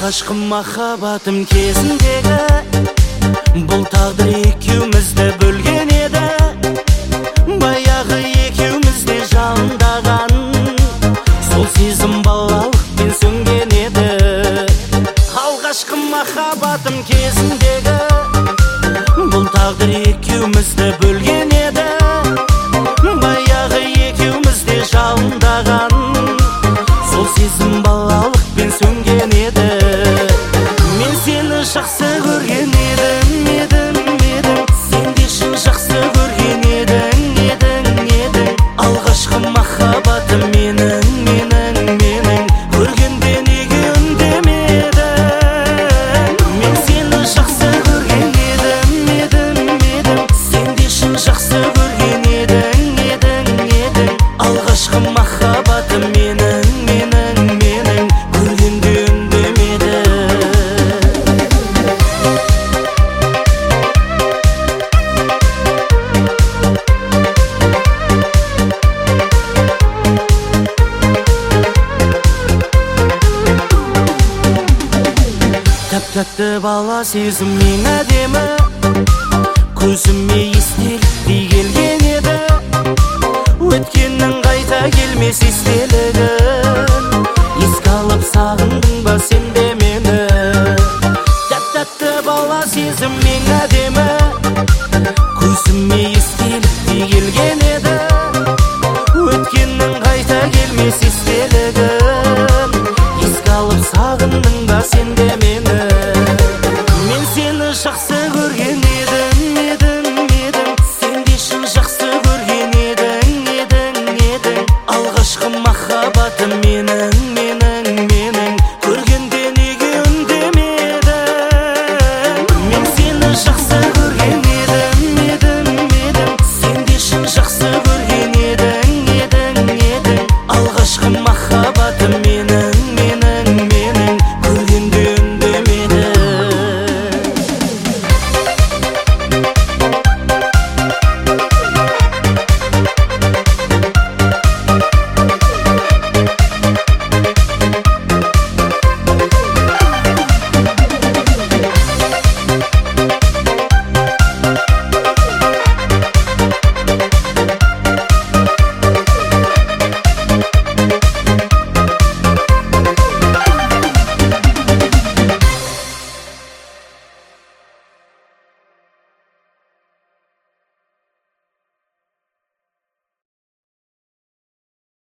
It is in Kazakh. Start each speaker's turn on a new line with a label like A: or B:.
A: Алғашқы махаббатым кезіндегі бұл тағдыр екеумізді бөлген еді. Баяғы екеумізде жалындаған сол сезім балалықпен сөнген еді. Алғашқы махаббатым кезіндегі бұл тағдыр екеумізді бөлген еді. Баяғы екеумізде жалындаған сол сезім балалықпен сөнген еді. Мен сені жақсы көрген едім, сен де шын жақсы көрген едің. Алғашқы махаббатым менің, көргенде неге үндемедің? Мен сені жақсы көрген едім, сен де шын жақсы көрген едің. Алғашқы махаббатым менің, көргенде үндемедің. Тәп-тәтті бала сезіммен әдемі, көзіме естеліктей келген еді. Өткеннің қайта келмес естелігін, еске алып сағындың ба сен де мені? Тәп-тәтті бала сезіммен әдемі, көзіме естеліктей келген еді. Өткеннің қайта келмес естелігін, еске алып сағындың ба сен де